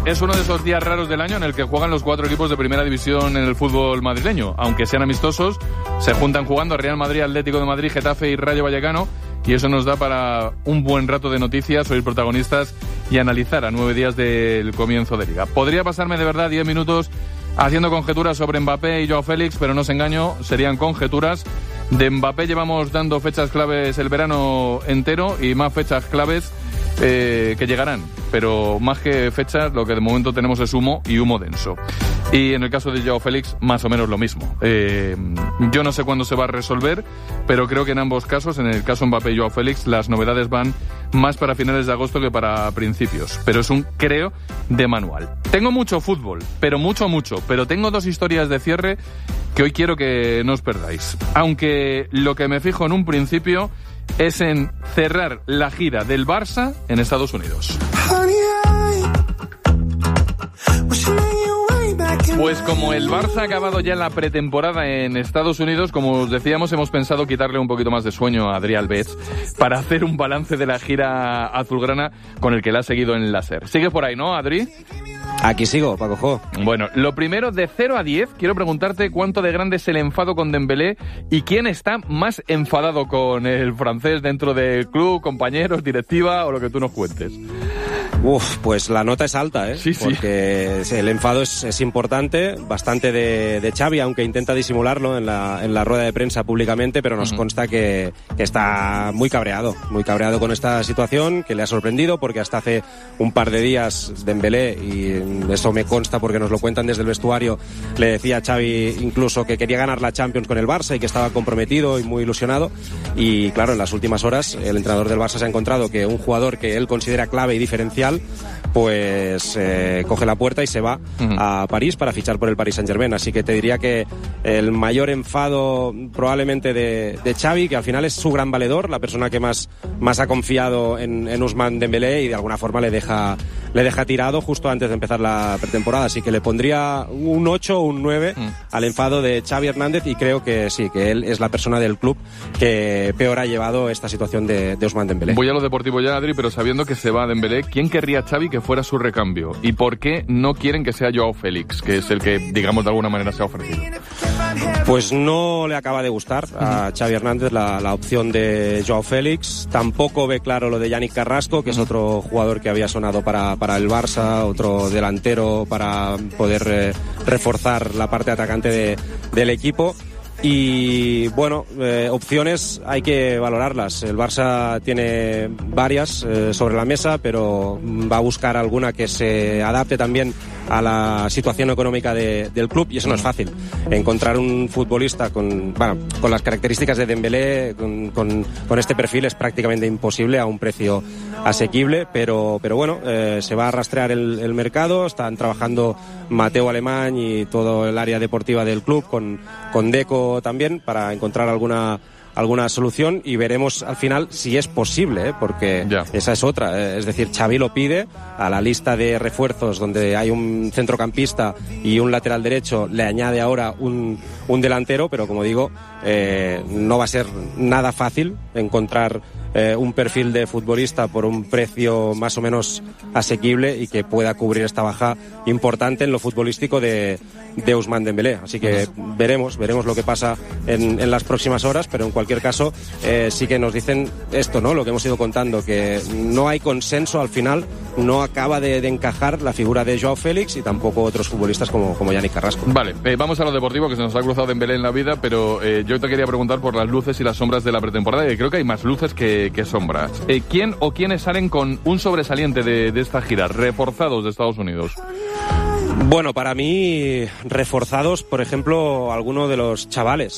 es uno de esos días raros del año en el que juegan los 4 equipos de primera división en el fútbol madrileño. Aunque sean amistosos, se juntan jugando Real Madrid, Atlético de Madrid, Getafe y Rayo Vallecano, y eso nos da para un buen rato de noticias, oír protagonistas y analizar a 9 días del comienzo de Liga. Podría pasarme de verdad 10 minutos haciendo conjeturas sobre Mbappé y Joao Félix, pero no os engaño, serían conjeturas. De Mbappé llevamos dando fechas claves el verano entero y más fechas claves que llegarán, pero más que fechas lo que de momento tenemos es humo y humo denso. Y en el caso de Joao Félix más o menos lo mismo. Yo no sé cuándo se va a resolver, pero creo que en ambos casos, en el caso Mbappé y Joao Félix, las novedades van más para finales de agosto que para principios, pero es un creo de manual. Tengo mucho fútbol, pero mucho, pero tengo 2 historias de cierre que hoy quiero que no os perdáis, aunque lo que me fijo en un principio es en cerrar la gira del Barça en Estados Unidos. Pues como el Barça ha acabado ya la pretemporada en Estados Unidos, como os decíamos, hemos pensado quitarle un poquito más de sueño a Adrià Albets para hacer un balance de la gira azulgrana con el que la ha seguido en láser. ¿Sigue por ahí, no, Adri? Aquí sigo, Paco Jo. Bueno, lo primero, de 0 a 10, quiero preguntarte cuánto de grande es el enfado con Dembélé y quién está más enfadado con el francés dentro del club, compañeros, directiva o lo que tú nos cuentes. Pues la nota es alta, ¿eh? Sí. Porque el enfado es importante, bastante de Xavi, aunque intenta disimularlo en la rueda de prensa públicamente, pero nos consta que está muy cabreado con esta situación, que le ha sorprendido, porque hasta hace un par de días Dembélé, y eso me consta porque nos lo cuentan desde el vestuario, le decía a Xavi incluso que quería ganar la Champions con el Barça y que estaba comprometido y muy ilusionado, y claro, en las últimas horas el entrenador del Barça se ha encontrado que un jugador que él considera clave y diferencial pues coge la puerta y se va a París para fichar por el Paris Saint-Germain. Así que te diría que el mayor enfado probablemente de Xavi, que al final es su gran valedor, la persona que más ha confiado en Ousmane Dembélé, y de alguna forma le deja tirado justo antes de empezar la pretemporada. Así que le pondría un 8 o un 9 al enfado de Xavi Hernández, y creo que sí, que él es la persona del club que peor ha llevado esta situación de Ousmane Dembélé. Voy a lo deportivo ya, Adri, pero sabiendo que se va Dembélé, ¿quién querría a Xavi que fuera su recambio? ¿Y por qué no quieren que sea Joao Félix, que es el que, digamos, de alguna manera se ha ofrecido? Pues no le acaba de gustar a Xavi Hernández la opción de Joao Félix. Tampoco ve claro lo de Yannick Carrasco, que es otro jugador que había sonado para el Barça, otro delantero para poder reforzar la parte atacante del equipo. Y bueno, opciones hay que valorarlas. El Barça tiene varias sobre la mesa, pero va a buscar alguna que se adapte también a la situación económica del club, y eso no es fácil. Encontrar un futbolista con las características de Dembélé, con este perfil, es prácticamente imposible a un precio asequible, pero bueno, se va a rastrear el mercado. Están trabajando Mateo Alemán y todo el área deportiva del club con Deco también para encontrar alguna solución, y veremos al final si es posible, porque esa es otra. Es decir, Xavi lo pide, a la lista de refuerzos donde hay un centrocampista y un lateral derecho le añade ahora un delantero, pero como digo, no va a ser nada fácil encontrar un perfil de futbolista por un precio más o menos asequible y que pueda cubrir esta baja importante en lo futbolístico de Ousmane Dembélé. Así que veremos lo que pasa en las próximas horas, pero en cualquier caso sí que nos dicen esto, ¿no? Lo que hemos ido contando, que no hay consenso al final, no acaba de encajar la figura de Joao Félix y tampoco otros futbolistas como Yannick Carrasco. Vale, vamos a lo deportivo, que se nos ha cruzado Dembélé en la vida, pero yo te quería preguntar por las luces y las sombras de la pretemporada, y creo que hay más luces que sombras. ¿Quién o quiénes salen con un sobresaliente de esta gira, reforzados de Estados Unidos? Bueno, para mí, reforzados, por ejemplo, algunos de los chavales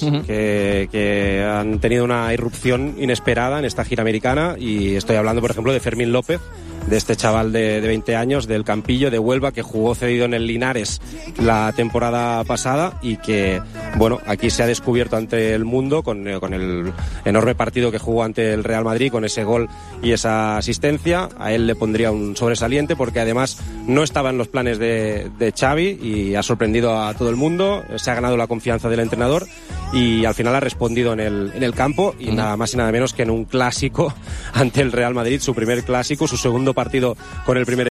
que han tenido una irrupción inesperada en esta gira americana, y estoy hablando, por ejemplo, de Fermín López, de este chaval de 20 años del Campillo de Huelva, que jugó cedido en el Linares la temporada pasada y que, bueno, aquí se ha descubierto ante el mundo con el enorme partido que jugó ante el Real Madrid, con ese gol y esa asistencia. A él le pondría un sobresaliente, porque además no estaba en los planes de Xavi y ha sorprendido a todo el mundo, se ha ganado la confianza del entrenador y al final ha respondido en el campo, y nada más y nada menos que en un clásico ante el Real Madrid, su primer clásico, su segundo partido con el primer